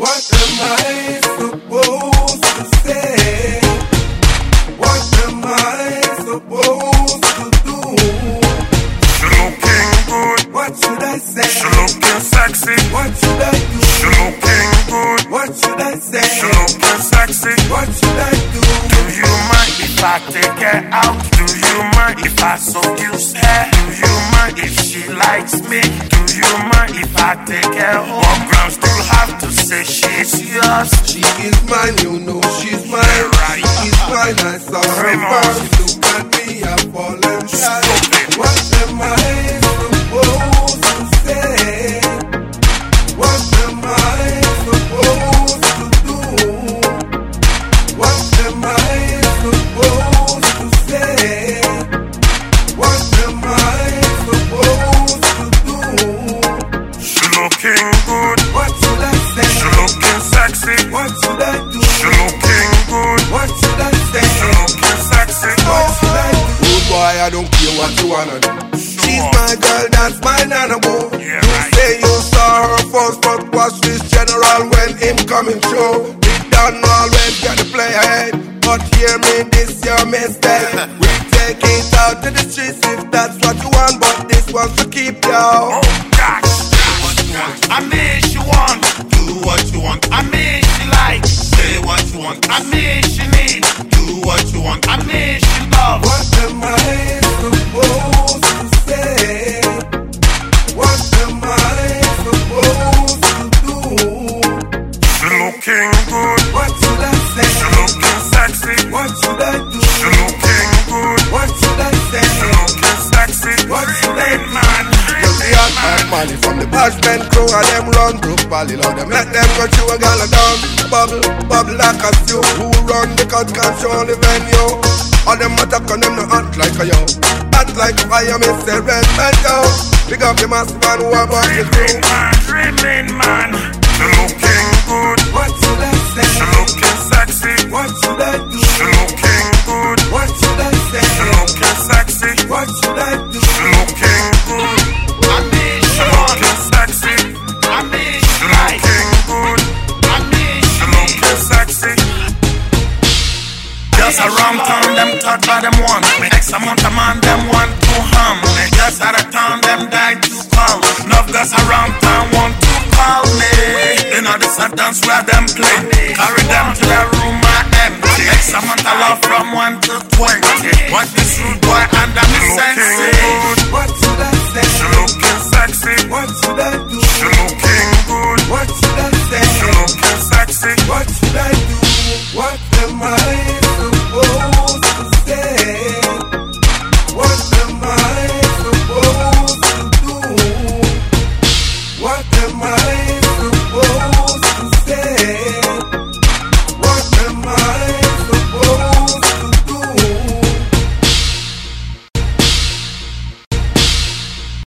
What am I supposed to say? What am I supposed to do? She looking good. What should I say? She looking sexy. What should I do? She looking good. What should I say? She looking sexy. What should I do? Do you mind if I take her out? Do you mind if I seduce her? Do you mind if she likes me? Do you mind if I take her home? What grounds do you have to say she's yours? She is mine, you know she's mine. Right. She is mine, I saw her first. Look at me, I've fallen shy. What am I supposed to say? What am I supposed to do? What am I supposed to say? What am I supposed to do? She looking good. What should I say? She looking sexy. What should I do? She looking good. What should I say? She looking sexy. What should I do? Good boy, I don't care what you wanna do. She's my girl, that's my nana boo. Yeah, You right. say you saw her first, but watch this general when him coming through. We don't always get to play ahead, but hear me, this your mistake. We take it out to the streets if that's what you want, but this one's to keep you. Oh gosh, what you want? I mean she want. Do what you want. I mean she like. Say what you want. I mean she need. Do what you want. I mean she love. What am I supposed to say? What am I supposed to do? She looking good. What should I She say? looking sexy. What should I do? She looking good. What should I She say? looking sexy. What should I do? man? Just the hot man money from the Bashman crew and them run group Pally loud them let them go through a gala down. Bubble, bubble like a stew. Who run the cut control the venue? All them attack on them no hot like a yo. Hot like fire, me say red man yo. Big up the massive man who about the crew. Dreaming man. She looking good. What should I She say? looking sexy. What should I do? She looking good. What should I She say? looking sexy. What should I do? She looking good. I mean, She looking sexy. I mean, She looking good. I mean, She looking sexy. Just around town, them talk by them one. X amount of man, them want to harm. Just out of town, them die to call. Enough guys around town want to call me. You know this a dance where them play. Carry them to the room I empty. X amount of love from 1 to 20. Watch this rude boy under me sense. what should I She say? looking sexy. What should I do?